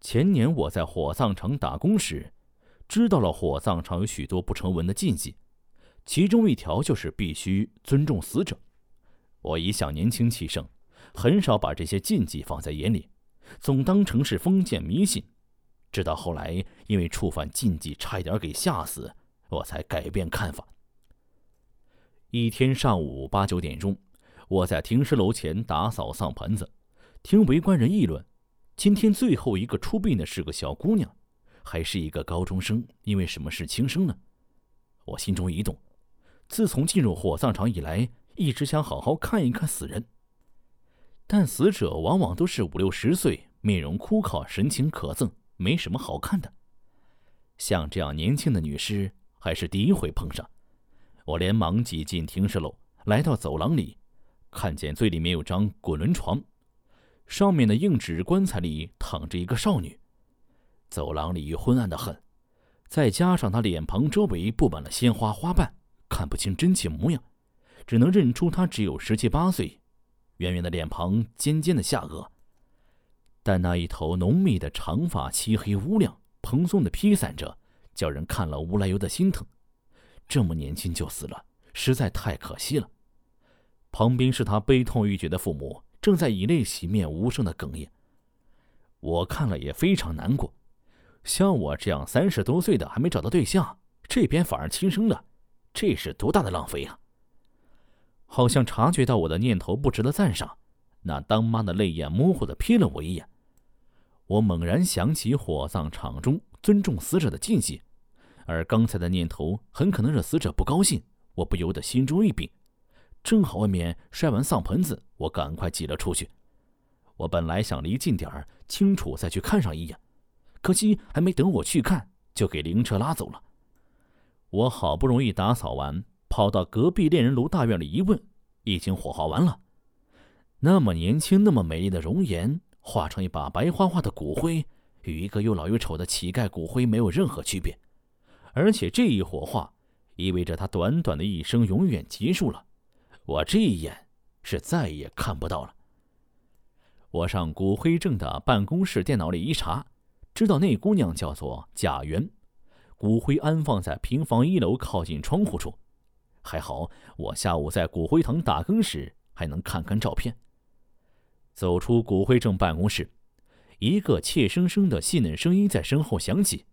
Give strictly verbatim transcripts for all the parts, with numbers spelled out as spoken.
前年我在火葬场打工时，知道了火葬场有许多不成文的禁忌，其中一条就是必须尊重死者。我一向年轻气盛，很少把这些禁忌放在眼里，总当成是封建迷信。直到后来因为触犯禁忌差一点给吓死，我才改变看法。一天上午八九点钟，我在停尸楼前打扫丧盆子，听围观人议论，今天最后一个出殡的是个小姑娘，还是一个高中生，因为什么事轻生呢？我心中一动，自从进入火葬场以来，一直想好好看一看死人。但死者往往都是五六十岁，面容枯槁，神情可憎，没什么好看的。像这样年轻的女尸，还是第一回碰上。我连忙挤进停尸楼，来到走廊里，看见最里面有张滚轮床，上面的硬纸棺材里躺着一个少女。走廊里昏暗得很，再加上她脸庞周围布满了鲜花花瓣，看不清真切模样，只能认出她只有十七八岁，圆圆的脸庞，尖尖的下颚，但那一头浓密的长发漆黑乌亮，蓬松的披散着，叫人看了无来由的心疼。这么年轻就死了，实在太可惜了。旁边是他悲痛欲绝的父母，正在以泪洗面，无声的哽咽。我看了也非常难过，像我这样三十多岁的还没找到对象，这边反而轻生了，这是多大的浪费啊！好像察觉到我的念头不值得赞赏，那当妈的泪眼模糊地瞥了我一眼。我猛然想起火葬场中尊重死者的禁忌，而刚才的念头很可能惹死者不高兴，我不由得心中一屏。正好外面摔完丧盆子，我赶快挤了出去。我本来想离近点儿，清楚再去看上一眼，可惜还没等我去看，就给灵车拉走了。我好不容易打扫完，跑到隔壁恋人楼大院里一问，已经火化完了。那么年轻那么美丽的容颜，化成一把白花花的骨灰，与一个又老又丑的乞丐骨灰没有任何区别。而且这一火化，意味着他短短的一生永远结束了，我这一眼是再也看不到了。我上骨灰证的办公室电脑里一查，知道那姑娘叫做贾媛，骨灰安放在平房一楼靠近窗户处。还好我下午在骨灰堂打更时还能看看照片。走出骨灰证办公室，一个怯生生的细嫩声音在身后响起：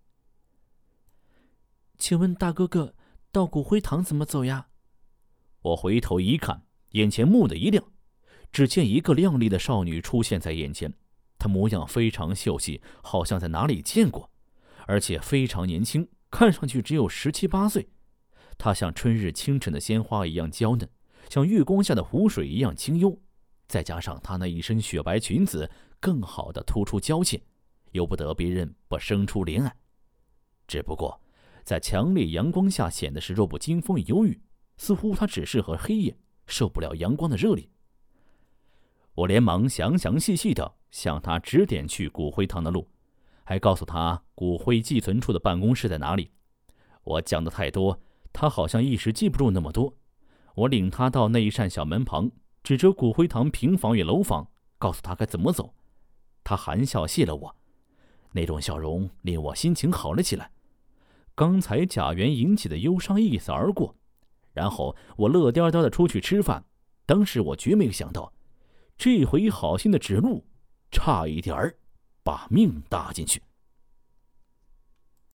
请问大哥哥，到骨灰堂怎么走呀？我回头一看，眼前蓦地一亮，只见一个靓丽的少女出现在眼前。她模样非常秀气，好像在哪里见过，而且非常年轻，看上去只有十七八岁。她像春日清晨的鲜花一样娇嫩，像月光下的湖水一样清幽，再加上她那一身雪白裙子，更好地突出娇怯，由不得别人不生出怜爱。只不过在强烈阳光下显得是弱不禁风忧郁，似乎他只适合黑夜，受不了阳光的热力。我连忙详详细细地向他指点去骨灰堂的路，还告诉他骨灰寄存处的办公室在哪里。我讲的太多，他好像一时记不住那么多。我领他到那一扇小门旁，指着骨灰堂平房与楼房，告诉他该怎么走。他含笑谢了我，那种笑容令我心情好了起来。刚才贾媛引起的忧伤一扫而过，然后我乐颠颠地出去吃饭。当时我绝没有想到，这回好心的指路，差一点儿把命搭进去。